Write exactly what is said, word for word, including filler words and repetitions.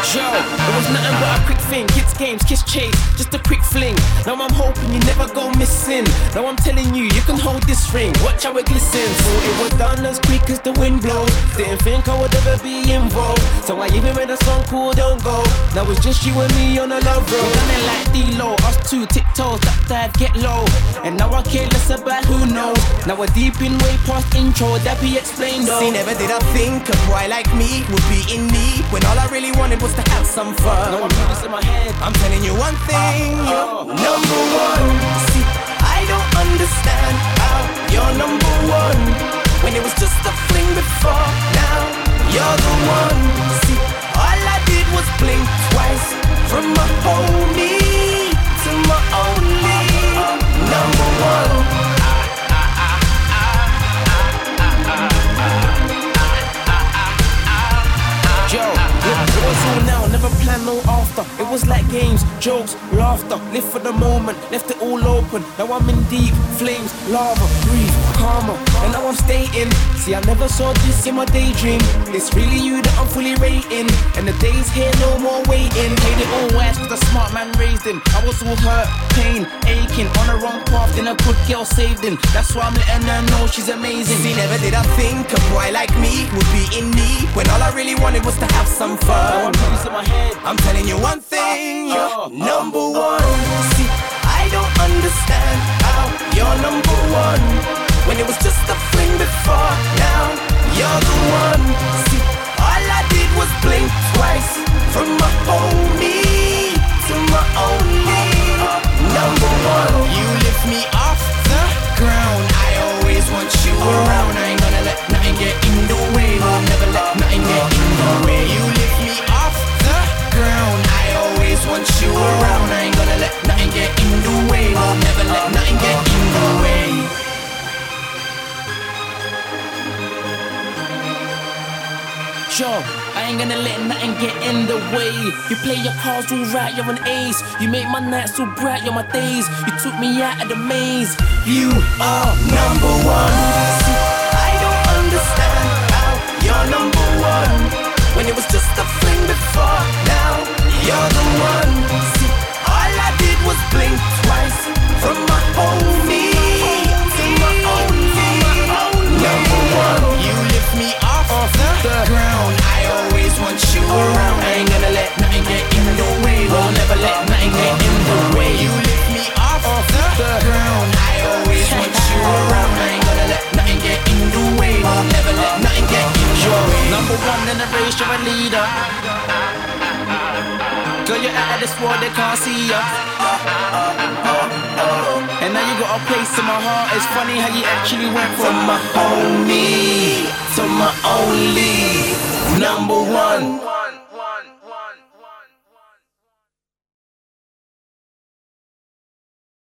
Yo, it was nothing but a quick thing. Kids games, kiss chase, just a quick fling. Now I'm hoping you never go missing. Now I'm telling you, you can hold this ring. Watch how it glistens. So it was done as quick as the wind blows. Didn't think I would ever be involved. So I even made a song called Don't Go. Now it's just you and me on a love road. We done it like D-Lo, us two, tiptoes, duck dive, get low. And now I care less about who knows. Now we're deep in way past intro, that be explained though. See, never did I think a boy like me would be in need, when all I really wanted was to have some fun. No, I'm putting this in my head. I'm telling you one thing, uh, you're uh, number one. See, I don't understand how you're number one, when it was just a fling before. Now you're the one. See, all I did was blink twice, from my homie to my only number one. Yo, it was all now, never planned no after. It was like games, jokes, laughter. Live for the moment, left it all open. Now I'm in deep flames, lava, breathe, karma. And now I'm stating, see I never saw this in my daydream. It's really you that I'm fully rating. And the day's here, no more waiting. Played it all wise cause the smart man raised him. I was all hurt, pain, aching. On the wrong path, then a good girl saved him. That's why I'm letting her know she's amazing. See, never did I think a boy like me would be in need, when all I really wanted was to have some fun. No, I'm putting this in my head. I'm telling you one thing, you're number one. See, I don't understand how you're number one, when it was just a fling before. Now you're the one. See, all I did was blink twice, from my homie to my only number one. You lift me off the ground, I always want you around. I ain't gonna let nothing get in the way. I'll never let nothing get in the way. You lift me off the ground, I always want you around. I ain't gonna let nothing get in the way. I'll never let nothing get in the way. Yo, I ain't gonna let nothing get in the way. You play your cards all right, you're an ace. You make my nights so bright, you're my days. You took me out of the maze. You are number one. See, I don't understand how you're number one, when it was just a fling before. Now you're the one. See, all I did was blink twice, from my homie to my only number one. You lift me off the ground, I always want you around. I ain't gonna let nothing get in the way. I'll never let nothing get in the way. You lift me off the ground, I always want you around. I ain't gonna let nothing get in the way. I'll never let nothing get in the way. Number one in the race, you're a leader. Girl, you're out of this world, they can't see ya. And now you got a place in my heart. It's funny how you actually went from my homie to my only number one.